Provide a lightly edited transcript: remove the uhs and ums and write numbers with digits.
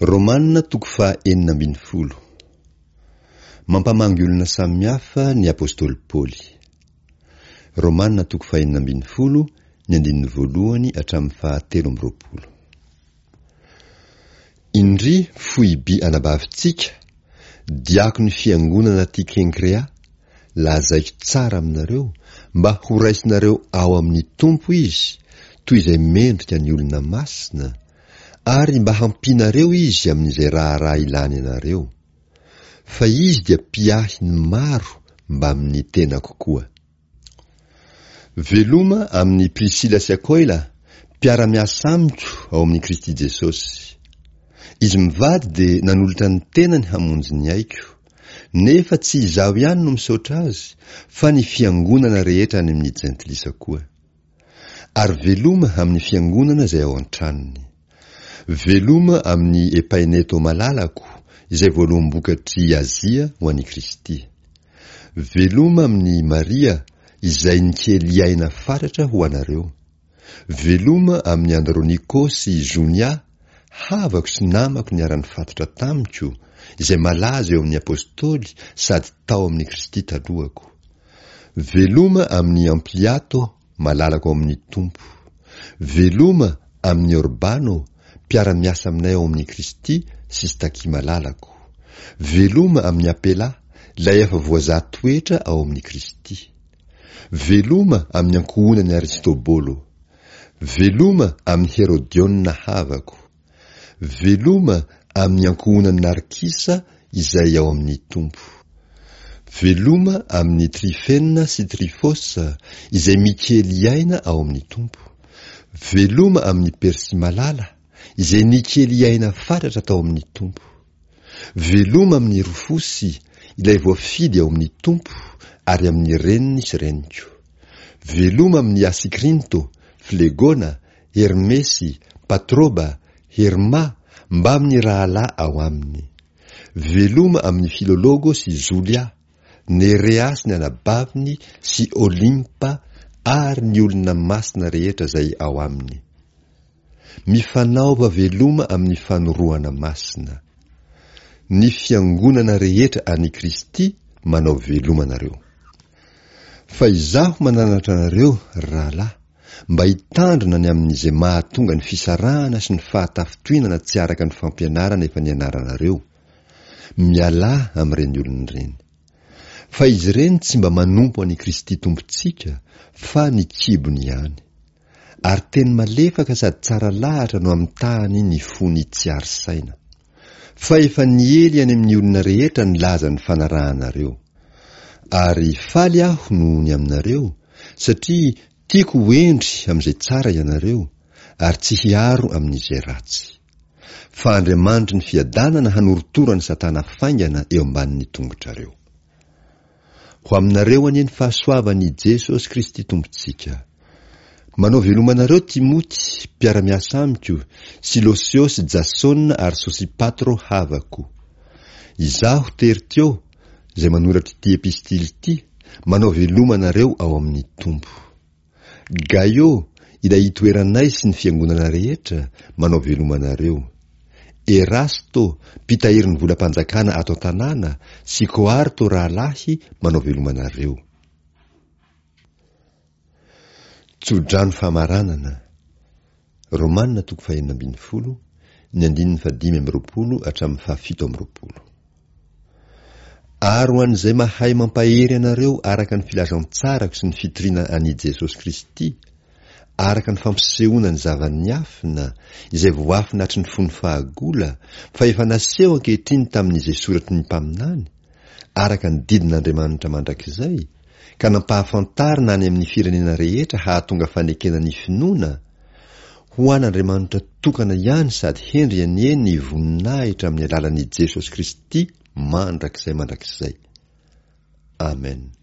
Romanina toko faha 9. Mampamangy olona samihafa ny apôstôly Paoly. Romanina toko faha 9, ny 1 hatramin'ny faha 13. Indry foiby anabavintsika, diako ny fiangonana ty Kenkrea, lazaiko tsara aminareo, mba ho raisinareo ao amin'ny tompo izy, toy izay mendrika ny olona masina, ary mba hampinareo izy amin'izay raha ilany anareo. Fa izy dia piahiny maro mba amin'ny tena kokoa. Veloma amin'ny Prisila sy Akoila, mpiara-miasa amiko ao amin'ny Kristy Jesosy. Izy mivady dia nanolotra ny tenany hamonjy ny aiko, nefa tsy izaho ihany no misaotra azy, fa ny fiangonana rehetra any amin'ny jentilisa koa. Ary veloma amin'ny fiangonana izay ao an-tranony. Veloma amin'ny Epaineto malalako, izay voaloham-bokatry Azia ho an'i Kristy. Veloma amin'ny Maria, izay nikely aina fatratra ho anareo. Veloma amin'ny Andronikô sy Jonia, havako sy namako niara-ny fatotra tamiko, izay malaza eo amin'ny apôstôly sady tao amin'ny Kristy talohako. Veloma amin'ny Ampliato, malalako ao amin'ny tompo. Veloma amin'ny Orbano, mpiara-miasa aminay ao amin'ny Kristy sy Staky malalako. Veloma amin'ny Apela, lay efa voazatoetra ao amin'ny Kristy. Veloma amin'ny ankohonany Aristobôlo. Veloma amin'ny Herodiona havako. Veloma amin'ny ankohonany Narkisa izay ao amin'ny tompo. Veloma amin'ny Trifenina sy Trifosa izay mikely aina ao amin'ny tompo. Veloma amin'ny Persimalala izay nikely aina fatratra tao amin'ny tompo. Veloma amin'ny Rufosy ilay voafidy ao amin'ny tompo ary amin'ny reniny sy reniko. Veloma amin'ny Asikrinto, Flegona, Hermesy, Patroba, Herma, mba amin'ny rahalahy ao aminy. Veloma amin'ny Filologo sy Julia, Nereas ny anabaviny sy Olimpa ary ny olona masina rehetra zay ao aminy. Mifanaova veloma amin'ny fanoroana masina. Ny fiangonana rehetra any Kristy manao veloma nareo. Fa izaho mananatra nareo, rahalahy, mba hitandrina ny amin'izay mahatonga ny fisarahana sy ny fahatafitoinana tsy araka ny fampianarana efa nianaranareo. Miala amin'ireny olona ireny. Fa izy ireny tsy mba manompo any Kristy tompontsika, fa ny kibony ihany. Ary teny malefaka sady tsara lahatra no amin'ny tahany ny fony tsy ary saina. Fa efa niely any amin'ny olona rehetra ny laza ny fanarahanareo. Ary faly aho noho ny aminareo, satria tiako hoendry amin'izay tsara ianareo, ary tsy hiaro amin'izay ratsy. Fa Andriamanitra ny fiadanana hanorotorany Satana faingana eo ambanin'ny tongotrareo. Ho aminareo anie ny fahasoavan'i Jesosy Kristy tompontsika. Manao velomanareo Timoty, mpiara-miasa amiko, Silosio sy Jasona ary Sosipatro havako. Izaho Tertio, izay manoratra ty epistily ty, manao velomanareo ao amin'ny tompo. Gaio, ilay itoeranay sy ny fiangonana rehetra, manao velomanareo. Erasto, mpitahiry ny volam-panjakana ato an-tanàna, sy Koarto rahalahy, manao velomanareo. Tsodrano famaranana. Romanina toko faha 9, ny 5 hatramin'ny faha 7. Ary ho an'izay mahay mampahery anareo araka ny filazantsarako sy ny fitoriana an'i Jesosy Kristy, araka ny fampisehoana ny zava-niafina izay voafinatry ny fony fahagola, fa efa naseho ankehitriny tamin'izay soratry ny mpaminany, araka ny didin'Andriamanitra mandrakizay, ka nampahafantarina any amin'ny firenena rehetra hahatonga fanekena ny finoana, ho an'Andriamanitra tokana ihany sady hendry anie ny voninahitra amin'ny alalan'i Jesosy Kristy mandrakizay. Amen.